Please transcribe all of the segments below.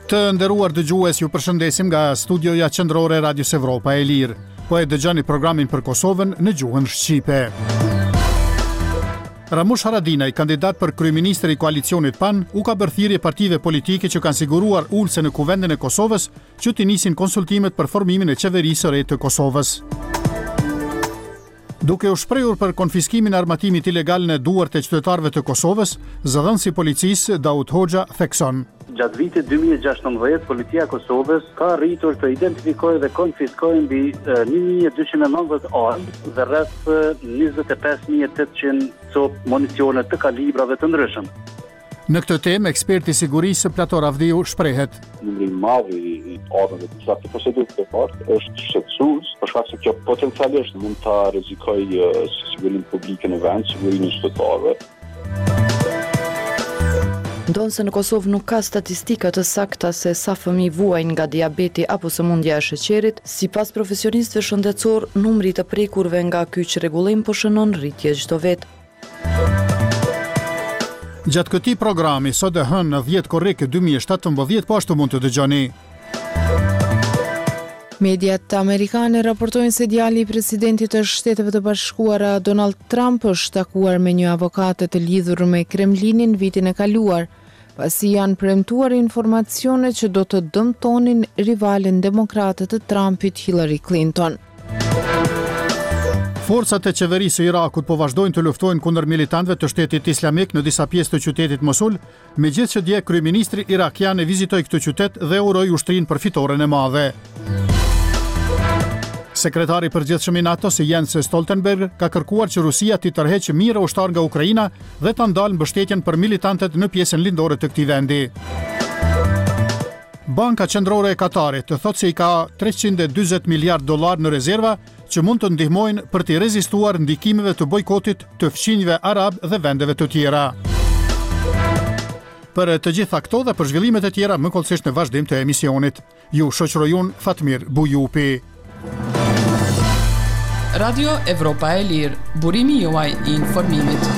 Të nderuar dëgjues, ju përshëndesim nga studioja qendrore Radios Evropa e Lirë. Po e dëgjoni programin për Kosovën në gjuhën shqipe. Ramush Haradinaj, kandidat për kryeministër i koalicionit PAN, u ka bërë thirrje partive politike që kanë siguruar ulse në kuvendin e Kosovës që të nisin konsultimet për formimin e qeverisë së re të Kosovës. Duke u shprehur për konfiskimin e armatimit ilegal në duart e qytetarëve të Kosovës, zëdhënësi i policisë Daud Hoxha thekson: Gjatë vitit 2016, policia e Kosovës ka arritur të identifikojë dhe konfiskojë mbi 1290 armë dhe rreth 25800 copë municione të kalibrave të ndryshëm. Në këtë temë, eksperti i sigurisë Plator Avdiu shprehet: Numri i madh i armëve të cilat të posedojnë të partë është shqetësues, për shkak se kjo potencialisht mund ta rrezikojë sigurinë publike në vend, sigurinë e qytetarëve. Ndonse në Kosovë nuk ka statistika të sakta se sa fëmijë vuajnë nga diabeti apo sëmundja e sheqerit, sipas profesionistëve shëndetësor, numri të prekurve nga ky çrregullim po shënon rritje çdo vit. Gjatë këtij programi, sot e hënë në 10 korrik 2017, po ashtu mund të dëgjoni. Mediat amerikane raportojnë se djali i presidentit të Shteteve të Bashkuara Donald Trump është takuar me një avokate të lidhur me Kremlinin vitin e kaluar, pasi janë premtuar informacione që do të dëmtonin rivalen demokrate të Trumpit, Hillary Clinton. Forcat e qeverisë së Irakut po vazhdojnë të luftojnë kundër militantëve të Shtetit Islamik në disa pjesë të qytetit Mosul, megjithëse dje kryeministri irakian e vizitoi këtë qytet dhe uroi ushtrinë për fitoren e madhe. Sekretari i përgjithshëm i NATO-s Jens Stoltenberg ka kërkuar që Rusia t'i tërheqë mijëra ushtar nga Ukraina dhe ta ndalë mbështetjen për militantët në pjesën lindore të këtij vendi. Banka Qendrore e Katarit thotë se i ka $340 miliard në rezerva që mund të ndihmojnë për të rezistuar ndikimeve të bojkotit të fqinjve arab dhe vendeve të tjera. Për të gjitha këto dhe për zhvillimet e tjera, më kollësisht në vazhdim të emisionit. Ju shoqëroj unë Fatmir Bujupi. Radio Evropa e Lirë, burimi juaj i informimit.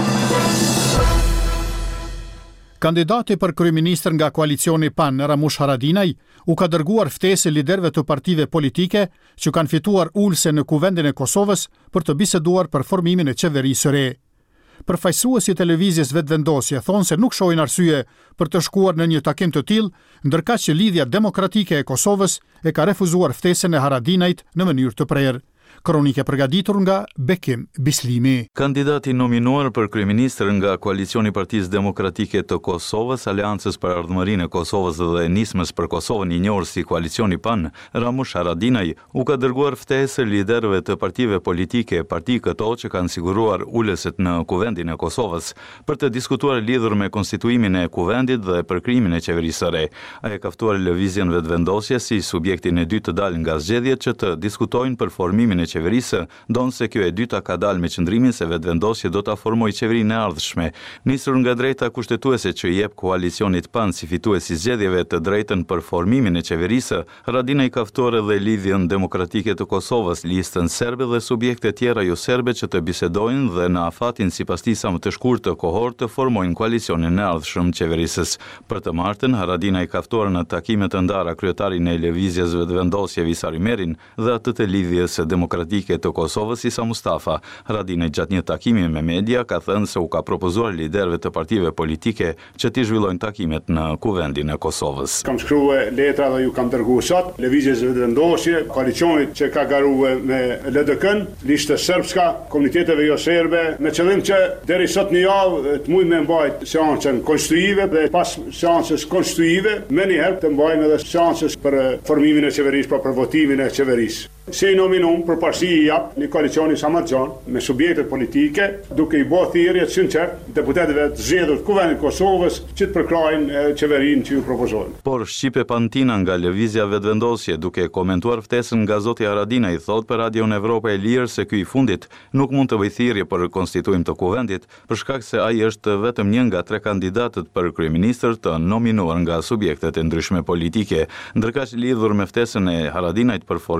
Kandidati për kryeministër nga koalicioni PAN, Ramush Haradinaj, u ka dërguar ftesë liderëve të partive politike që kanë fituar ulse në kuvendin e Kosovës për të biseduar për formimin e qeverisë së re. Përfaqësuesi i televizjes Vetvendosje thonë se nuk shohin arsye për të shkuar në një takim të tillë, ndërkaq që Lidhja Demokratike e Kosovës e ka refuzuar ftesën e Haradinajt në mënyrë të prerë. Kronike përgatitur nga Bekim Bislimi. Kandidati nominuar për kryeministër nga koalicioni Partisë Demokratike të Kosovës, Aleancës për Ardhmërinë e Kosovës dhe Nismës për Kosovën, i njohur si koalicioni PAN, Ramush Haradinaj, u ka dërguar ftesë liderëve të partive politike, parti këto që kanë siguruar uleset në kuvendin e Kosovës, për të diskutuar lidhur me konstituimin e kuvendit dhe për krijimin e qeverisë së re. Ai ka ftuar lëvizjen Vetvendosje si subjektin e dytë të dalë nga zgjedhjet që të diskutojnë për formimin e qeverisë, donë se kjo e dyta ka dalë me qëndrimin se Vetvendosje do ta formojë qeverinë e ardhshme. Nisur nga drejta kushtetuese që i jep koalicionit PAN si fituesi i zgjedhjeve të drejtën për formimin e qeverisë, Haradinaj ka ftuar edhe Lidhjen Demokratike të Kosovës, listën serbe dhe subjekte tjera jo serbe që të bisedojnë dhe në afatin sipas tij sa më të shkurtë kohor të formojnë koalicionin e ardhshëm qeverisës. Për të martën, Haradinaj ka ftuar në takime të ndara kryetarin e lëvizjes Vetvendosje Visar Merin dhe atë të Lidhjes Demokratike të Kosovës Isa Mustafa. Haradinaj gjatë një takimi me media ka thënë se u ka propozuar liderëve të partive politike që t'i zhvillojnë takimet në kuvendin e Kosovës. Kam shkruar letra dhe ju kam dërguar sot lëvizjes Vetvendosje, koalicionit që ka garuar me LDK-n, listë serbska, komuniteteve jo serbe, me qëllim që deri sot në javë të mujnë me mbajt seancën konstituive dhe pas seancës konstituive, me njëherë të mbajnë edhe seancës për formimin e qeverisë, për votimin e qeverisë. Se i nominum për parësi i jap një koalicioni Samarxhan me subjekte politike, duke i bërë thirrje të sinqertë deputetëve të zgjedhur të kuvendit të Kosovës që të përkrajnë qeverinë që ju propozojnë. Por Shqipe Pantina nga lëvizja Vetvendosje, duke komentuar ftesën nga zoti Haradinaj, thot për Radion Evropa e Lirë se ky i fundit nuk mund të bëjë thirrje për konstituim të kuvendit, për shkak se ai është vetëm një nga 3 kandidatët për kryeministër të nominuar nga subjektet e ndryshme politike, ndërkaq lidhur me ftesën e Haradinajt për formimin e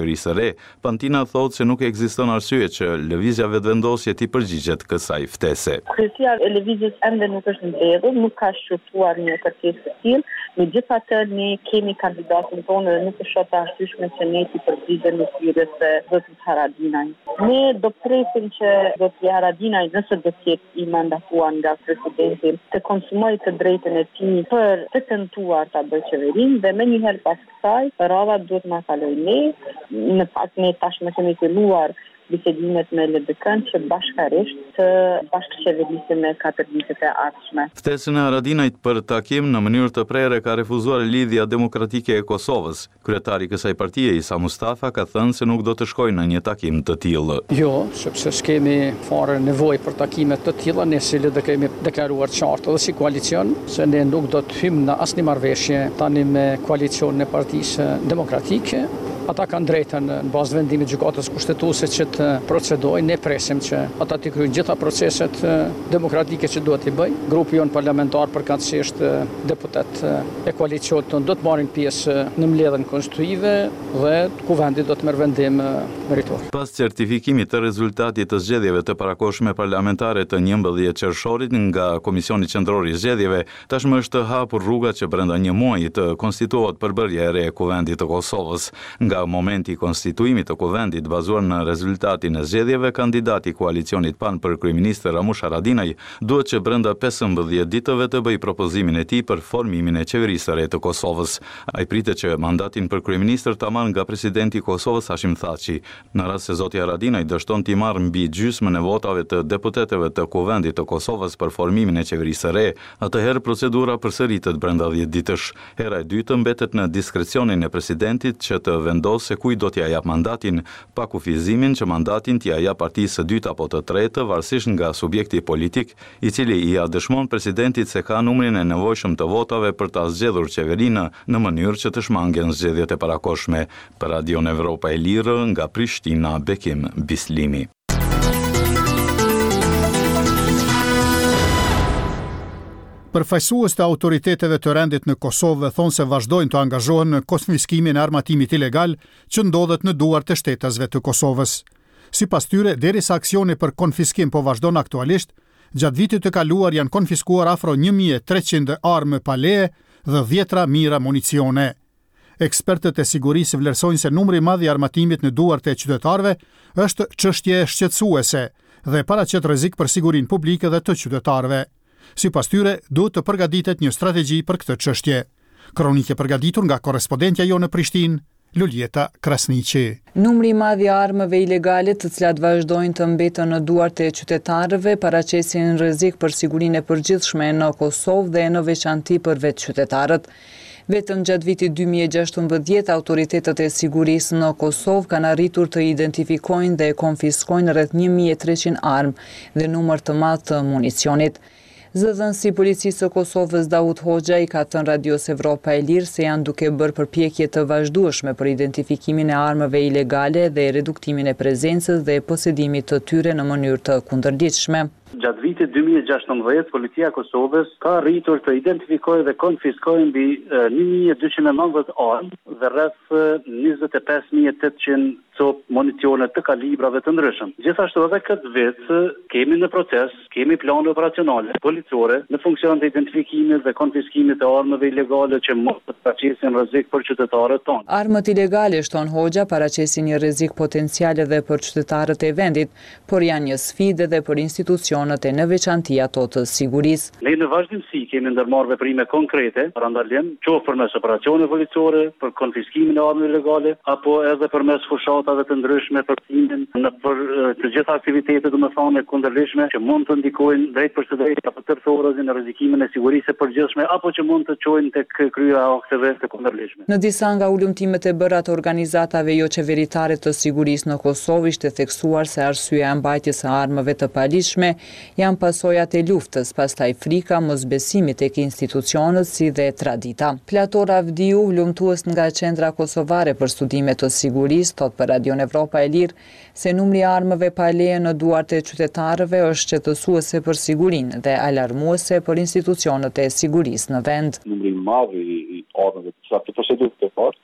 qeverisë së re, Pantina thotë se nuk ekziston arsye që lëvizja vetëvendosje t'i përgjigjet kësaj ftese. Kryesia e lëvizjes ende nuk është mbledhur, nuk ka shqyrtuar një kërkesë të tillë, megjithatë ne kemi kandidatin tonë dhe nuk është shoh të arsyeshme që ne t'i përgjigjemi thirrjes së zotit Haradinaj. Ne do presim që zoti Haradinaj, nëse do të jetë i mandatuar nga presidenti, të konsumojë të drejtën e tij për të tentuar ta bëjë qeverinë dhe më njëherë pas kësaj, rradha duhet na kalojë ne. Në fakt ne tashmë kemi filluar bisedimet me LDK-n që bashkarisht të bashkëqeverisim me 4 vitet e ardhshme. Ftesën e Haradinajt për takim në mënyrë të prerë ka refuzuar Lidhja Demokratike e Kosovës. Kryetari i kësaj partie, Isa Mustafa, ka thënë se nuk do të shkojë në një takim të tillë. Jo, sepse s'kemi fare nevojë për takime të tilla, ne si LDK kemi deklaruar qartë edhe si koalicion se ne nuk do të hyjmë në asnjë marrëveshje tani me koalicionin e Partisë Demokratike. Ata kanë drejtën në bazë vendimit gjykatës kushtetuese që të procedojnë, ne presim që ata të kryejnë gjitha proceset demokratike që duhet t'i bëjnë. Grupi jon parlamentar përkatësisht deputet e koalicionit tonë do të marrin pjesë në mbledhjen konstitutive dhe kuvendi do të merr vendim meritor. Pas certifikimit të rezultatit të zgjedhjeve të parakohshme parlamentare të 11 qershorit nga Komisioni Qendror i Zgjedhjeve, tashmë është hapur rruga që brenda një muaji të konstituohet përbërja e re e Kuvendit të Kosovës. Nga momenti i konstituimit të kuvendit bazuar në rezultatin e zgjedhjeve, kandidati i koalicionit PAN për kryeminist Ramush Haradinaj duhet që brenda 15 ditëve të bëjë propozimin e tij për formimin e qeverisë së re të Kosovës. Ai pritet që mandatin për kryeministër ta marrë nga presidenti i Kosovës Hashim Thaçi. Në rast se zoti Haradinaj dështon t'i marrë mbi gjysmën e votave të deputetëve të kuvendit të Kosovës për formimin e qeverisë së re, atëherë procedura përsëritet brenda 10 ditësh. Hera e dytë mbetet në diskrecionin e presidentit që të se kuj do t'ja jap mandatin, pa kufizimin që mandatin t'ja jap partisë së dytë apo të tretë, varësisht nga subjekti politik, i cili i ja dëshmon presidentit se ka numrin e nevojshëm të votave për ta zgjedhur qeverinë në mënyrë që të shmangen zgjedhjet e parakohshme. Për Radion Evropa e Lirë, nga Prishtina, Bekim Bislimi. Përfaqësues të autoriteteve të rendit në Kosovë thonë se vazhdojnë të angazhohen në konfiskimin e armatimit ilegal që ndodhet në duart të shtetasve të Kosovës. Sipas tyre, derisa aksioni për konfiskim po vazhdon aktualisht, gjatë vitit të kaluar janë konfiskuar afro 1300 armë pa leje dhe 10 mijëra municione. Ekspertët e sigurisë vlerësojnë se numri i madh i armatimit në duart e qytetarëve është çështje shqetësuese dhe paraqet rrezik për sigurinë publike dhe të qytetarëve. Sipas tyre, duhet të përgatitet një strategji për këtë çështje. Kronike përgatitur nga korrespondentja jonë në Prishtinë, Luljeta Krasniqi. Numri i madh i armëve ilegale, të cilat vazhdojnë të mbeten në duart e qytetarëve, paraqesin rrezik për sigurinë e përgjithshme në Kosovë dhe në veçanti për vetë qytetarët. Vetëm gjatë vitit 2016, autoritetet e sigurisë në Kosovë kanë arritur të identifikojnë dhe konfiskojnë rreth 1300 armë dhe numër të madh të municionit. Zëdhënësi i policisë së Kosovës Daud Hoxha i ka thënë Radios Evropa e Lirë se janë duke bërë përpjekje të vazhdueshme për identifikimin e armëve ilegale dhe reduktimin e prezencës dhe posedimit të tyre në mënyrë të kundërligjshme. Gjatë vitit 2016, policia e Kosovës ka arritur të identifikojë dhe konfiskojë mbi 1290 armë dhe rreth 25800 copë municione të kalibrave të ndryshëm. Gjithashtu edhe këtë vit kemi në proces, kemi plane operacionale policore në funksion të identifikimit dhe konfiskimit të armëve ilegale që mund të paraqesin rrezik për qytetarët tonë. Armët ilegale, shton Hoxha, paraqesin një rrezik potencial edhe për qytetarët e vendit, por janë një sfidë edhe për institucionet e në veçanti ato të sigurisë. Ne në vazhdimsi kemi ndërmarrë veprime konkrete për ndalim, qoftë përmes operacione policore për konfiskimin e armëve ilegale apo edhe përmes fushatave të ndryshme për të gjitha aktivitetet domethënë kundërligjshme që mund të ndikojnë drejt për së drejtë apo tërthorëzi në rrezikimin e sigurisë së përgjithshme apo që mund të çojnë tek kryerja e akteve të kundërligjshme. Në disa nga ulëmtimet e bëra të organizatave jo qeveritare të sigurisë në Kosovë ishte theksuar se arsyeja e mbajtjes së armëve të paligjshme janë pasojat e luftës, pastaj frika, mosbesimi tek institucionet si dhe tradita. Plator Avdiu, ulëmtues nga Qendra Kosovare për Studime të Sigurisë, thot për Radion Evropa e Lirë se numri i armëve pa leje në duart e qytetarëve është shqetësuese për sigurinë dhe alarmuese për institucionet e sigurisë në vend. Numri i madh i armëve të cilat të posedojnë qytetarët është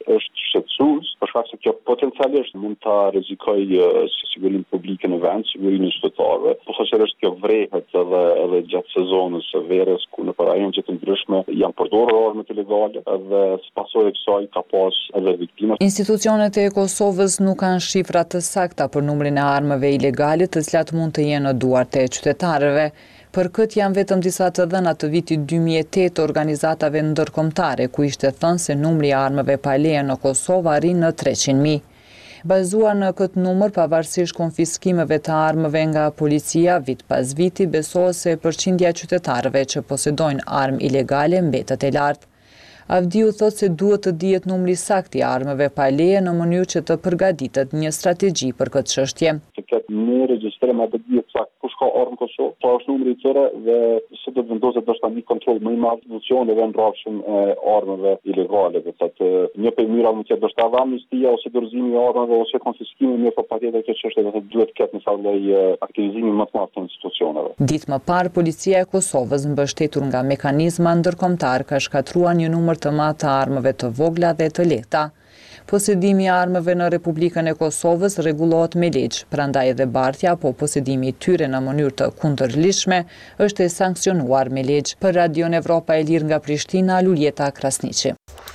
shqetësues, për shkak se kjo potencialisht mund ta rrezikojë sigurinë publike në vend, sigurinë e qytetarëve. Posaçërisht kjo vrehet edhe gjatë sezonit së verës, ku në paragjë të ndryshme janë përdorur armët ilegale dhe pasojë e kësaj ka pas edhe viktima. Institucionet e Kosovës nuk kanë shifra të sakta për numrin e armëve ilegale të cilat mund të jenë në duart e qytetarëve. Për këtë janë vetëm disa të dhëna të vitit 2008 të organizatave ndërkombëtare, ku ishte thënë se numri i armëve pa leje në Kosovë arrin në 300.000. Bazuar në këtë numër, pavarësisht konfiskimeve të armëve nga policia vit pas viti, besohet se përqindja e qytetarëve që posedojnë armë ilegale mbetet e lartë. Avdiu thot se duhet të dihet numri saktë i armëve pa leje në mënyrë që të përgatitet një strategji për këtë çështje. Në regjistrim atë dihet saktë kush ka armë në Kosovë, sa është numri i tyre dhe se do të vendoset ndoshta një kontroll më i madh institucioneve ndryshe e armëve ilegale. Do thotë një për mira mund të ndoshta amnistia ose dorëzimi i armëve ose konfiskimi, mirë po patjetër kjo çështje do të duhet të ketë një farë lloj aktivizimi më të madh të institucioneve. Ditë më parë, policia e Kosovës, mbështetur nga mekanizma ndërkombëtar, ka shkatruar një numër të madh të armëve të vogla dhe të lehta. Posedimi i armëve në Republikën e Kosovës rregullohet me ligj, prandaj edhe bartja apo posedimi i tyre në mënyrë të kundërlidhshme është e sankcionuar me ligj. Për Radion Evropa e Lirë nga Prishtina, Luljeta Krasniqi.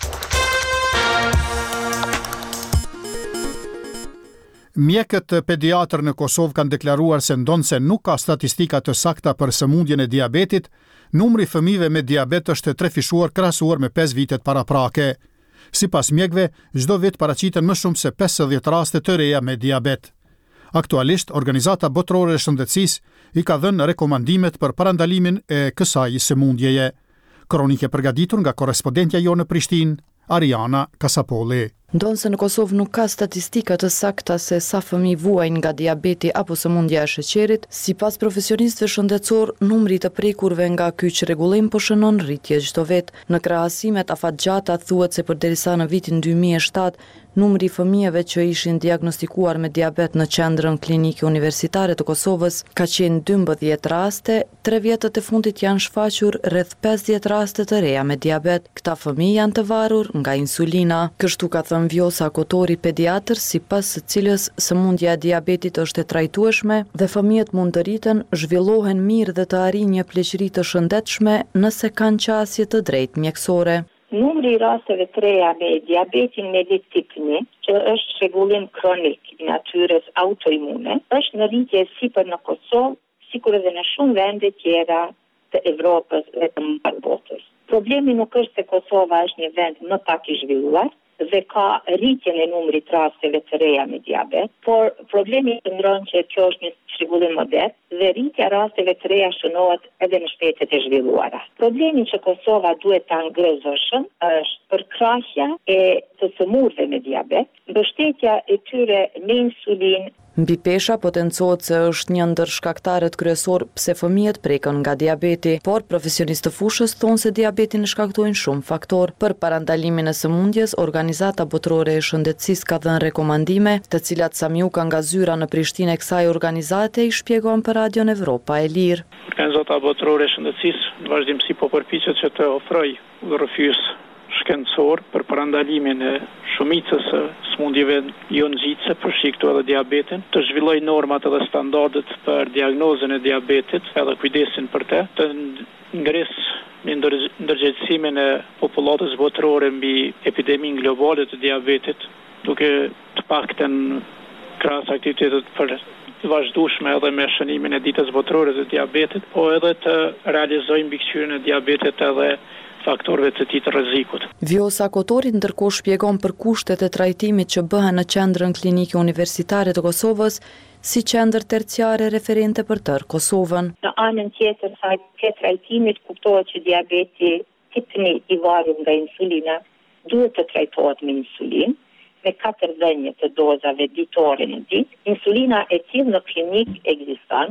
Mjekët pediatër në Kosovë kanë deklaruar se ndonse nuk ka statistika të sakta për sëmundjen e diabetit, numri fëmijëve me diabet është trefishuar krahasuar me 5 vitet paraprake. Sipas mjekëve, çdo vit paraqiten më shumë se 50 raste të reja me diabet. Aktualisht, Organizata Botërore e Shëndetësisë i ka dhënë rekomandimet për parandalimin e kësaj sëmundjeje. Kronike përgatitur nga korrespondentja jo në Prishtinë, Ariana Kasapolli. Ndonse në Kosovë nuk ka statistika të sakta se sa fëmijë vuajnë nga diabeti apo sëmundja e sheqerit, sipas profesionistëve shëndetësor, numri të prekurve nga ky çrregullim po shënon rritje çdo vit. Në krahasimet afatgjata thuhet se përderisa në vitin 2007, numri i fëmijëve që ishin diagnostikuar me diabet në qendrën klinike universitare të Kosovës ka qenë 12 raste, 3 vjetët e fundit janë shfaqur rreth 50 raste të reja me diabet. Këta fëmijë janë të varur nga insulina. Kështu ka thënë Vjosa Kotori, pediatër, sipas së cilës sëmundja e diabetit është e trajtueshme dhe fëmijët mund të rriten, zhvillohen mirë dhe të arrijnë një pleqëri të shëndetshme nëse kanë qasje të drejtë mjekësore. Numri i rasteve të reja me diabetin mellitus tip 1, që është çrregullim kronik i natyrës autoimune, është në rritje sipër në Kosovë, sikur edhe në shumë vende tjera të Evropës dhe të mbar botës. Problemi nuk është se Kosova është një vend më pak i zhvilluar dhe ka rritjen e numrit rasteve të reja me diabet, por problemi qëndron që kjo është një çrregullim modern dhe rritja rasteve të reja shënohet edhe në shtetet e zhvilluara. Problemi që Kosova duhet ta ngrëzojë është përkrahja e të sëmurëve me diabet, mbështetja e tyre me insulinë. Mbi pesha potencohet se është një ndër shkaktarët kryesor pse fëmijët prekën nga diabeti, por profesionistë të fushës thonë se diabetin e shkaktojnë shumë faktor. Për parandalimin e sëmundjes, Organizata Botërore e Shëndetësisë ka dhënë rekomandime, të cilat Samiuka nga Zyra në Prishtinë e kësaj organizate i shpjegon për Radion Evropa e Lirë. Organizata Botërore e Shëndetësisë në vazhdimsi po përpiqet që të ofrojë rrëfys shkencor për parandalimin e shumicës së sëmundjeve jo nxitëse, përfshi këtu edhe diabetin, të zhvilloj normat edhe standardet për diagnozën e diabetit, edhe kujdesin për të ngres në ndërgjegjësimin e popullatës botërore mbi epidemin globale të diabetit, duke të paktën krahas aktivitetet për vazhdueshme edhe me shënimin e ditës botërore të diabetit, po edhe të realizojmë mbikëqyrjen e diabetit edhe faktorëve të tij të rrezikut. Vjosa Kotori ndërkohë shpjegon për kushtet e trajtimit që bëhen në qendrën klinike universitare të Kosovës si qendër terciare referente për tërë Kosovën. Në anën tjetër të trajtimit kuptohet që diabeti tip 1 i varur nga insulina duhet të trajtohet me insulinë me 4 dhënie të dozave ditore në ditë. Insulina e tillë në klinik ekziston dhe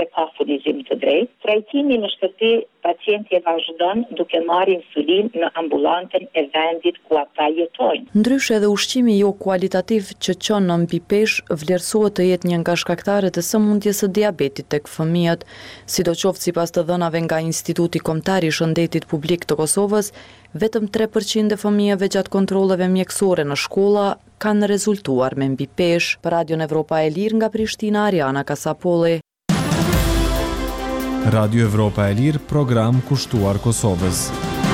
dhe ka furnizim të drejtë. Trajtimi në shtëpi pacienti vazhdon duke marrë insulin në ambulantën e vendit ku ata jetojnë. Ndryshe edhe ushqimi jo kualitativ që çon në mbi peshë vlerësohet të jetë një nga shkaktarët e sëmundjes së diabetit tek fëmijët, sidoqoftë sipas të dhënave nga Instituti Kombëtar i Shëndetit Publik të Kosovës, vetëm 3% e fëmijëve gjatë kontrolleve mjekësore në shkolla kanë rezultuar me mbi peshë. Për Radion Evropa e Lirë nga Prishtina, Ariana Kasapolli. Radio Evropa e Lirë, program kushtuar Kosovës.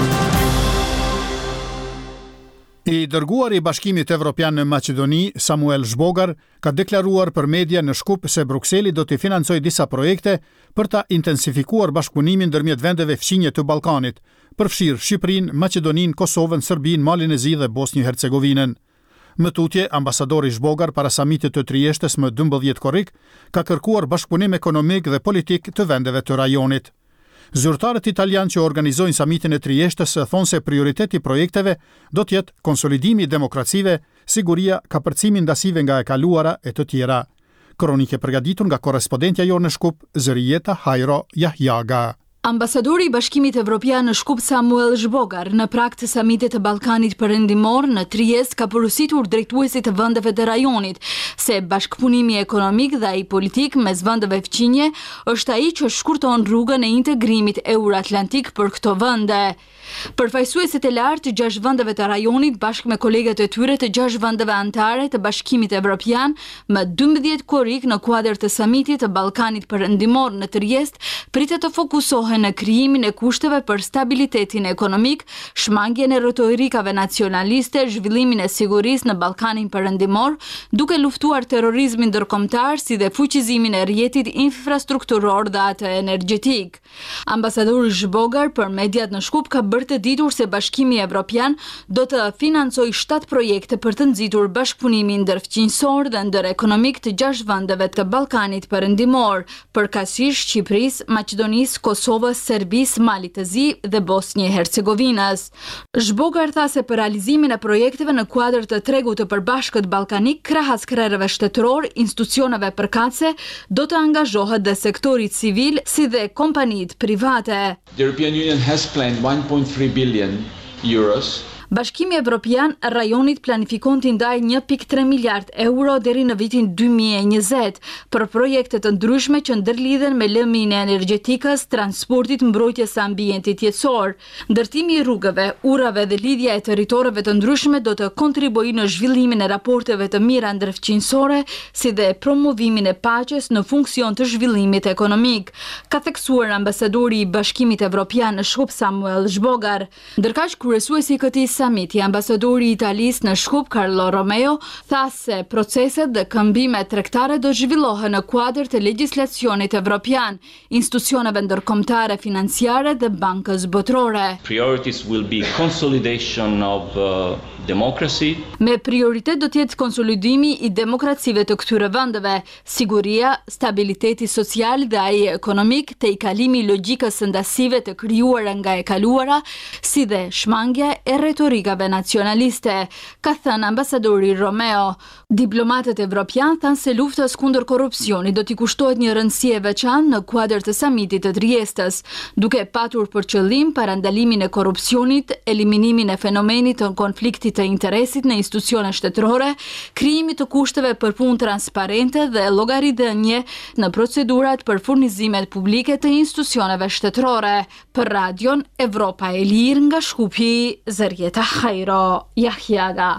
I dërguari i Bashkimit Evropian në Maqedoni, Samuel Zhbogar, ka deklaruar për media në Shkup se Brukseli do të financojë disa projekte për ta intensifikuar bashkëpunimin ndërmjet vendeve fqinje të Ballkanit, përfshirë Shqipërinë, Maqedoninë, Kosovën, Serbinë, Malin e Zi dhe Bosnjë-Hercegovinën. Më tutje, ambasadori Zhbogar para samitit të Trieshtës më 12 korrik ka kërkuar bashkëpunim ekonomik dhe politik të vendeve të rajonit. Zyrtarët italianë që organizojnë samitin e Trieshtës thonë se prioriteti projekteve do të jetë konsolidimi i demokracive, siguria, kapërcimi ndasive nga e kaluara e të tjera. Kronike përgatitur nga korrespondentja jonë në Shkup, Zërijeta Hajro Jahjaga. Ambasadori i Bashkimit Evropian në Shkup Samuel Zhbogar në prag të samitit të Ballkanit Perëndimor në Triest ka porositur drejtuesit të vendeve të rajonit se bashkëpunimi ekonomik dhe ai politik mes vendeve fqinje është ai që shkurton rrugën e integrimit euroatlantik për këto vende. Përfaqësuesit e lartë të 6 vendeve të rajonit bashkë me kolegët e tyre të 6 vendeve anëtare të Bashkimit Evropian më 12 korrik në kuadër të samitit të Ballkanit Perëndimor në Triest pritet të fokusohen në krijimin e kushteve për stabilitetin ekonomik, shmangjen e retorikave nacionaliste, zhvillimin e sigurisë në Ballkanin Perëndimor, duke luftuar terrorizmin ndërkombëtar si dhe fuqizimin e rrjetit infrastrukturor dhe atë energjetik. Ambasadori Zhbogar për mediat në Shkup ka bërë të ditur se Bashkimi Evropian do të financojë 7 projekte për të nxitur bashkëpunimin ndërfqinjësor dhe ndërekonomik të 6 vendeve të Ballkanit Perëndimor, përkatësisht Shqipërisë, Maqedonisë, Kosovës, Serbisë, Malit të Zi dhe Bosnjë-Hercegovinës. Zhbogar tha se për realizimin e projekteve në kuadër të tregut të përbashkët ballkanik, krahas krerëve shtetëror, institucioneve përkatëse, do të angazhohet dhe sektori civil si dhe kompanitë private. The European Union has planned 1.3 billion euros. Bashkimi Evropian rajonit planifikon të ndajë 1.3 miliard euro deri në vitin 2020 për projekte të ndryshme që ndërlidhen me lëmin e energjetikës, transportit, mbrojtjes së ambientit jetësor. Ndërtimi i rrugëve, urave dhe lidhja e territoreve të ndryshme do të kontribuojë në zhvillimin e raporteve të mira ndërfqinjësore, si dhe promovimin e paqes në funksion të zhvillimit ekonomik, ka theksuar ambasadori i Bashkimit Evropian në Shkup Samuel Zhbogar. Ndërkaq kryesuesi i këtij samiti, ambasadori i Italisë në Shkup Carlo Romeo tha se proceset dhe këmbimet tregtare do zhvillohen në kuadër të legjislacionit evropian, institucioneve ndërkombëtare financiare dhe bankës botërore. Priorities will be consolidation of democracy. Me prioritet do të jetë konsolidimi i demokracive të këtyre vendeve, siguria, stabiliteti social dhe ai ekonomik, te i kalimi i logjikës së ndasive të krijuara nga e kaluara, si dhe shmangja e retorikave nacionaliste, ka thënë ambasadori Romeo. Diplomatët evropian thanë se luftës kundër korrupsionit do t'i kushtohet një rëndësi e veçantë në kuadër të samitit të Triestës, duke patur për qëllim parandalimin e korrupsionit, eliminimin e fenomenit të konfliktit të interesit në institucione shtetërore, krijimi të kushteve për punë transparente dhe llogaridhënie në procedurat për furnizimet publike të institucioneve shtetërore. Për Radion Evropa e Lirë nga Shkupi, Zërijeta Hajro Jahjaga.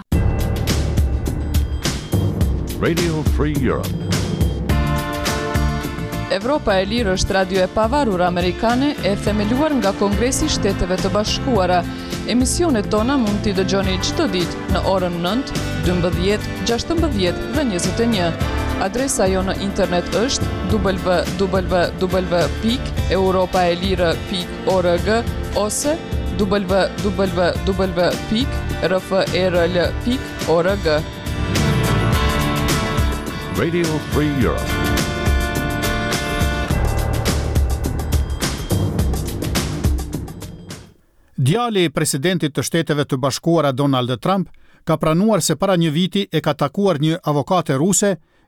Radio Free Europe. Evropa e Lirë është radio e pavarur amerikane e themeluar nga Kongresi i Shteteve të Bashkuara. Emisionet tona mund t'i dëgjoni çdo ditë në orën 9, 12, 16 dhe 21. Adresa jo në internet është www.europaelire.org ose www.rfrl.org. Radio Free Europe. Djali i presidentit të Shteteve të Bashkuara Donald Trump ka pranuar se para një viti e ka takuar një avokate ruse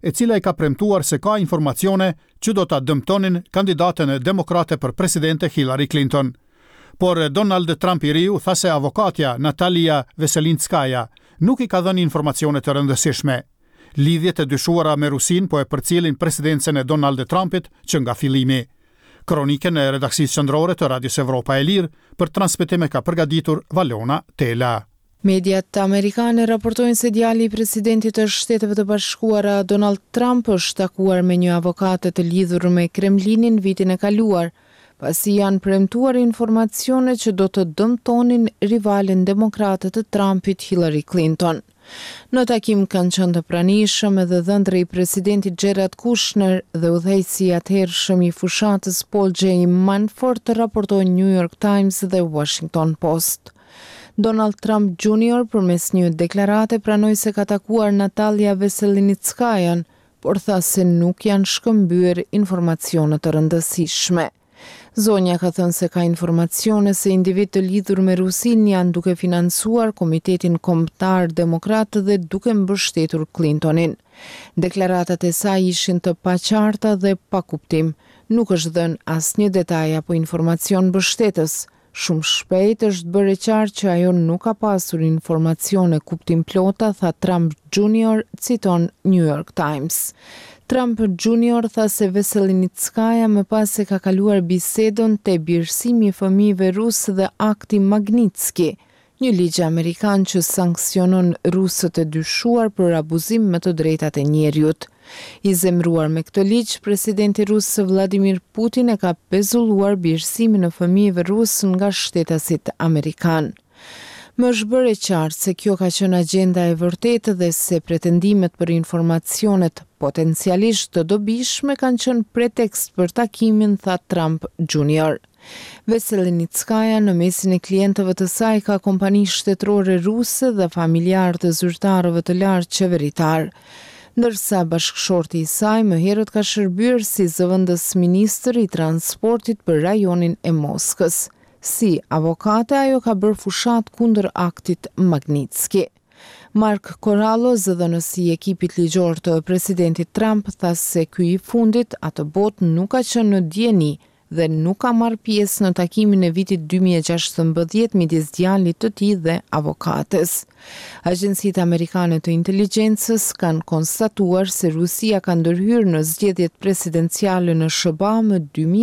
e cila I ka premtuar se ka informacione që do ta dëmtonin kandidatën demokrate për presidente Hillary Clinton. Por Donald Trump I riu tha se avokatja Natalia Veselinskaja nuk I ka dhënë informacione të rëndësishme. Lidhjet e dyshuara me Rusin po e përcjellin presidencën e Donald Trumpit që nga fillimi. Kronikën e redaksisë qendrore të Radios Evropa e Lirë për transmetim ka përgatitur Valona Tela. Mediat amerikane raportojnë se djali I presidentit të Shteteve të Bashkuara Donald Trump është takuar me një avokate të lidhur me Kremlinin vitin e kaluar, pasi janë premtuar informacione që do të dëmtonin rivalen demokrate të Trumpit Hillary Clinton. Në takim kanë qenë të pranishëm edhe dhëndri I presidentit Jared Kushner dhe udhëheqësi I atëhershëm I fushatës Paul J. Manafort, raportojnë New York Times dhe Washington Post. Donald Trump Jr. përmes një deklarate pranoi se ka takuar Natalia Veselinskajan, por tha se nuk janë shkëmbyer informacione të rëndësishme. Zonja ka thënë se ka informacione se individ të lidhur me Rusin janë duke financuar Komitetin Kombëtar Demokrat dhe duke mbështetur Clintonin. Deklaratat e saj ishin të paqarta dhe pa kuptim. Nuk është dhënë asnjë detaj apo informacion mbështetës. Shumë shpejt është bërë qartë që ajo nuk ka pasur informacione kuptim plota, tha Trump Jr., citon New York Times. Trump Jr. tha se Veselinskaja më pas se ka kaluar bisedën te birësimi I fëmijëve rus dhe akti Magnitski, një ligj amerikan që sankcionon rusët e dyshuar për abuzim me të drejtat e njeriut. I zemruar me këtë ligj, presidenti rus Vladimir Putin e ka pezulluar birësimin e fëmijëve rus nga shtetasit amerikan. Më është bërë qartë se kjo ka qenë agenda e vërtetë dhe se pretendimet për informacionet potencialisht të dobishme kanë qenë pretekst për takimin, tha Trump Jr. Veselinskaja në mesin e klientëve të saj ka kompani shtetërore ruse dhe familjar të zyrtarëve të lartë qeveritar, ndërsa bashkëshorti I saj më herët ka shërbyer si zëvendës ministër I transportit për rajonin e Moskës. Si avokate ajo ka bërë fushat kundër aktit Magnitski. Mark Corallo, zëdhënësi I ekipit ligjor të presidentit Trump, tha se ky I fundit atë botë nuk ka qenë në dieni dhe nuk ka marrë pjesë në takimin e vitit 2016 midis djalit të tij dhe avokates. Agjencitë amerikane të inteligjencës kanë konstatuar se Rusia ka ndërhyrë në zgjedhjet presidenciale në SBA më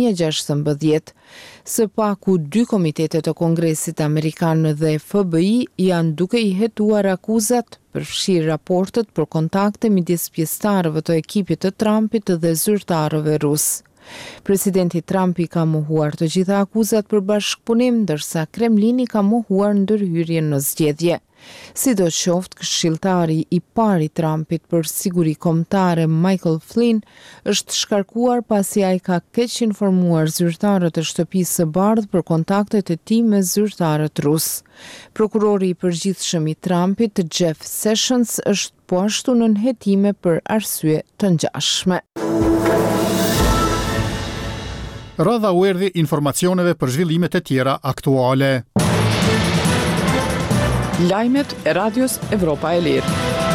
2016. Së paku 2 komitete të Kongresit Amerikan dhe FBI janë duke I hetuar akuzat, përfshirë raportet për kontakte midis pjesëtarëve të ekipit të Trumpit dhe zyrtarëve rus. Presidenti Trump I ka mohuar të gjitha akuzat për bashkëpunim, ndërsa Kremlini ka mohuar ndërhyrjen në zgjedhje. Sidoqoftë, këshilltari I parë I Trumpit për siguri kombëtare Michael Flynn është shkarkuar pasi ai ka keq informuar zyrtarët e shtëpisë së bardhë për kontaktet e tij me zyrtarët rus. Prokurori I përgjithshëm I Trumpit, Jeff Sessions, është po ashtu nën hetime për arsye të ngjashme. Radha u erdhi informacioneve për zhvillimet e tjera aktuale. Lajmet e Radios Evropa e Lirë.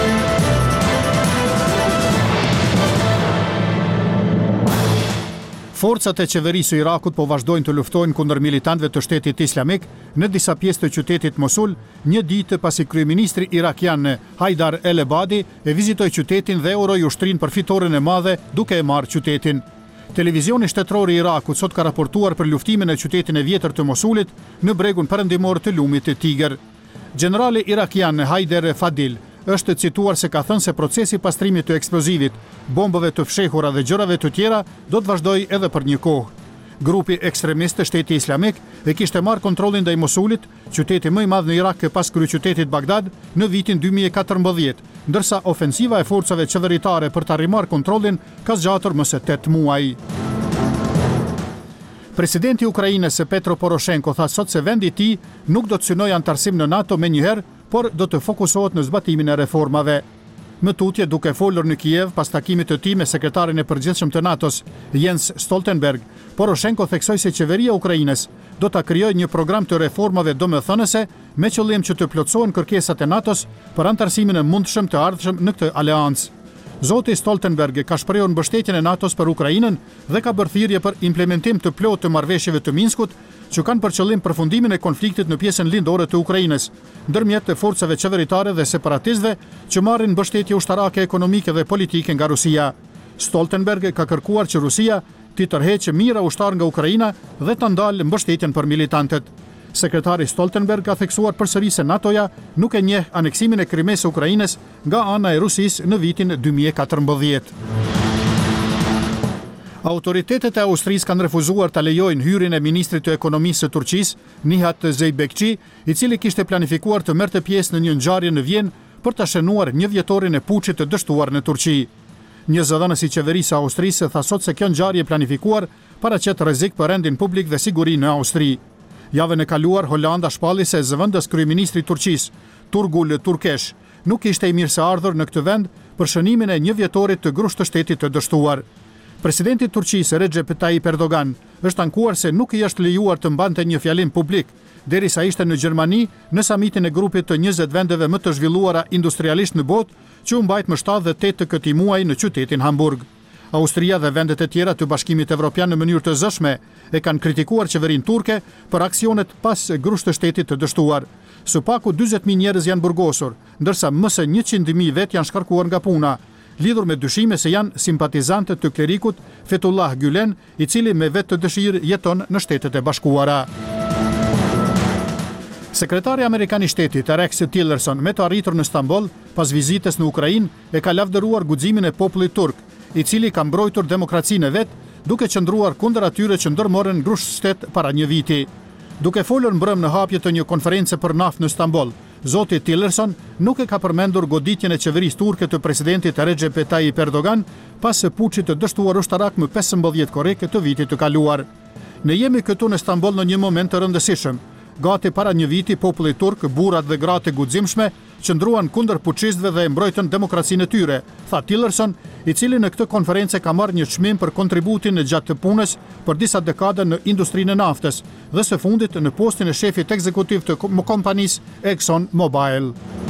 Forcat e qeverisë së Irakut po vazhdojnë të luftojnë kundër militantëve të Shtetit Islamik në disa pjesë të qytetit Mosul, një ditë pasi kryeministri irakian Haidar el-Ebadi e vizitoi qytetin dhe uroi ushtrinë për fitoren e madhe duke e marrë qytetin. Televizioni shtetëror I Irakut sot ka raportuar për luftimin e qytetin e vjetër të Mosulit në bregun perëndimor të lumit të Tiger. Generali irakian Haider Fadil është cituar se ka thënë se procesi pastrimit të eksplozivit, bombëve të fshehura dhe gjërave të tjera do të vazhdojë edhe për një kohë. Grupi ekstremist të Shtetit Islamik e kishte marrë kontrollin ndaj Mosulit, qyteti më I madh në Irak pas kryeqytetit Bagdad, në vitin 2014, ndërsa ofensiva e forcave qeveritare për ta rimarrë kontrollin ka zgjatur më së 8 muaj. Presidenti I Ukrainës Petro Poroshenko tha sot se vendi I tij nuk do të synojë antarësim në NATO menjëherë, por do të fokusohet në zbatimin e reformave. Më tutje duke folur në Kiev pas takimit të tij me sekretarin e përgjithshëm të NATO-s, Jens Stoltenberg, Poroshenko theksoi se qeveria e Ukrainës do ta krijojë një program të reformave domethënëse me qëllim që të plotësohen kërkesat e NATO-s për antarësimin e mundshëm të ardhshëm në këtë aleancë. Zoti Stoltenberg ka shprehur mbështetjen e NATO-s për Ukrainën dhe ka bërë thirrje për implementim të plotë të marrëveshjeve të Minskut, që kanë për qëllim përfundimin e konfliktit në pjesën lindore të Ukrainës, ndërmjet të forcave qeveritare dhe separatistëve që marrin mbështetje ushtarake, ekonomike dhe politike nga Rusia. Stoltenberg ka kërkuar që Rusia t'i tërheqë mira ushtar nga Ukraina dhe ta ndalë mbështetjen për militantët. Sekretari Stoltenberg ka theksuar përsëri se NATO-ja nuk e njeh aneksimin e Krimes së Ukrainës nga ana e Rusisë në vitin 2014. Autoritetet e Austrisë kanë refuzuar ta lejojnë hyrjen e ministrit të ekonomisë së Turqisë, Nihat Zeybekçi, i cili kishte planifikuar të merrte pjesë në një ngjarje në Vjenë për ta shënuar 1 vjetorin e puçit të dështuar në Turqi. Një zëdhënës i qeverisë së Austrisë tha sot se kjo ngjarje e planifikuar paraqet rrezik për rendin publik dhe siguri në Austri. Javën e kaluar, Holanda shpalli se zëvendës kryeministri i Turqisë, Turgul Turkesh, nuk ishte i mirëseardhur në këtë vend për shënimin e 1 vjetorit të grusht të shtetit të dështuar. Presidenti i Turqisë, Recep Tayyip Erdogan, është ankuar se nuk i është lejuar të mbante një fjalim publik, derisa ishte në Gjermani në samitin e grupit të 20 vendeve më të zhvilluara industrialisht në botë, që u mbajt më 7 dhe 8 të këtij muaji në qytetin Hamburg. Austria dhe vendet e tjera të Bashkimit Evropian në mënyrë të zëshme e kanë kritikuar qeverinë turke për aksionet pas grusht të shtetit të dështuar. Së paku 40.000 njerëz janë burgosur, ndërsa më së 100.000 vet janë shkarkuar nga puna, lidhur me dyshime se janë simpatizantë të klerikut Fethullah Gülen, i cili me vetë të dëshirë jeton në Shtetet e Bashkuara. Sekretari Amerikan i Shtetit, Rex Tillerson, me të arritur në Stamboll pas vizitës në Ukrainë, e ka lavdëruar guximin e popullit turk, i cili ka mbrojtur demokracinë e vet, duke qëndruar kundër atyre që ndërmorën grusht shtet para një viti. Duke folur mbrëm në hapje të një konference për naftë në Stamboll, zoti Tillerson nuk e ka përmendur goditjen e qeverisë turke të presidentit Recep Tayyip Erdogan pas së puçit të dështuar ushtarak më 15 korrike të vitit të kaluar. Ne jemi këtu në Stamboll në një moment të rëndësishëm. Gati para një viti, populli turk, burrat dhe gratë e guximshme qëndruan kundër puçistëve dhe e mbrojtën demokracinë e tyre, tha Tillerson, i cili në këtë konferencë ka marrë një çmim për kontributin e gjatë të punës për disa dekada në industrinë e naftës dhe së fundit në postin e shefit ekzekutiv të kompanisë Exxon Mobil.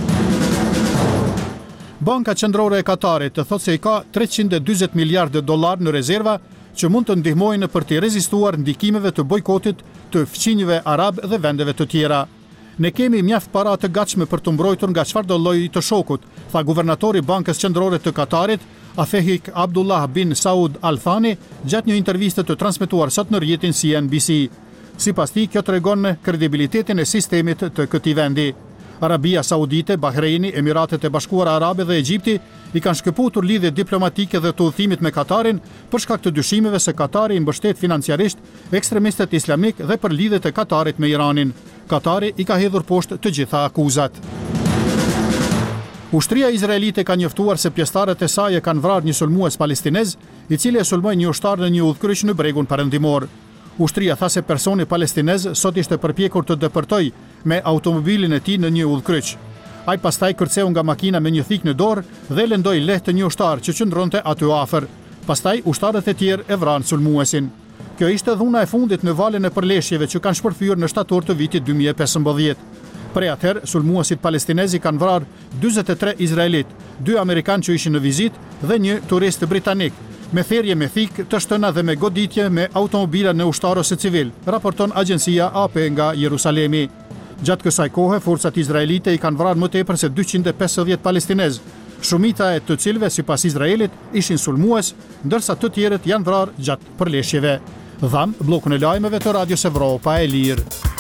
Banka Qendrore e Katarit thotë se i ka 340 miliardë dollar në rezerva që mund të ndihmojnë për të rezistuar ndikimeve të bojkotit të fqinjve arab dhe vendeve të tjera. Ne kemi mjaft para të gatshme për të mbrojtur nga çfarëdo lloji të shokut, tha guvernatori Bankës Qendrore të Katarit, Afehik Abdullah bin Saud Al Thani, gjatë një interviste të transmetuar sot në rrjetin CNBC. Sipas tij, kjo tregon kredibilitetin e sistemit të këtij vendi. Arabia Saudite, Bahreini, Emiratet e Bashkuara Arabe dhe Egjipti i kanë shkëputur lidhje diplomatike dhe të udhëtimit me Katarin për shkak të dyshimeve se Katari i mbështet financiarisht ekstremistët islamik dhe për lidhjet e Katarit me Iranin. Katari i ka hedhur poshtë të gjitha akuzat. Ushtria izraelite ka njoftuar se pjesëtarët e saj e kanë vrarë një sulmues palestinez, i cili e sulmoi një ushtar në një udhkryq në bregun perëndimor. Ushtria tha se personi palestinez sot ishte përpjekur të depërtoj me automobilin e tij në një udhkryq. Ai pastaj kërceu nga makina me një thik në dorë dhe lëndoi lehtë një ushtar që qëndronte aty afër. Pastaj ushtarët e tjerë e vranë sulmuesin. Kjo ishte dhuna e fundit në valën e përleshjeve që kanë shpërthyer në shtator të vitit 2015. Prej atëherë, sulmuesit palestinezi kanë vrarë 43 izraelit, 2 amerikanë që ishin në vizitë dhe një turist britanik, me therrje me thik, të shtëna dhe me goditje me automobila në ushtar ose civil, raporton agjencia AP nga Jerusalemi. Gjatë kësaj kohe, forcat izraelite i kanë vrarë më tepër se 250 palestinez, shumica e të cilëve sipas Izraelit ishin sulmues, ndërsa të tjerët janë vrarë gjatë përleshjeve. Dham bllokun e lajmeve të Radios Evropa e Lirë.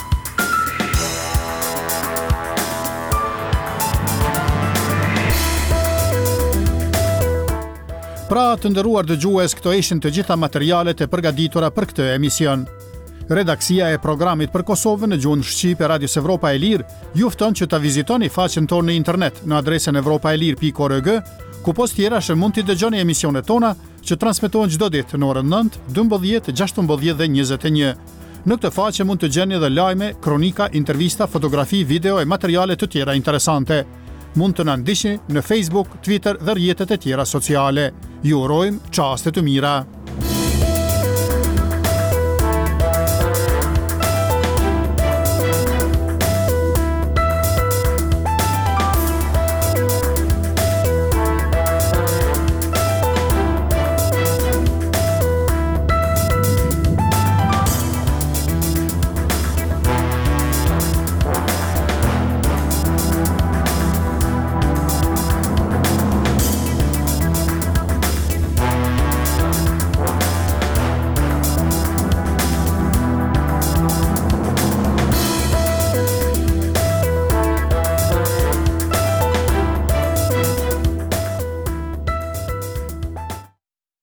Pra, të nderuar dëgjues, këto ishin të gjitha materialet e përgatitura për këtë emision. Redaksia e programit për Kosovën në gjuhën shqipe Radios Evropa e Lirë ju fton që ta vizitoni faqen tonë në internet në adresën evropaelir.org, ku post tjera mund t'i dëgjoni emisionet tona që transmetohen çdo ditë në orën 9, 12, 16 dhe 21. Në këtë faqe mund të gjeni edhe lajme, kronika, intervista, fotografi, video e materiale të tjera interesante. Mund të na ndiqni në Facebook, Twitter dhe rrjetet e tjera sociale. Ju urojmë çaste të mira.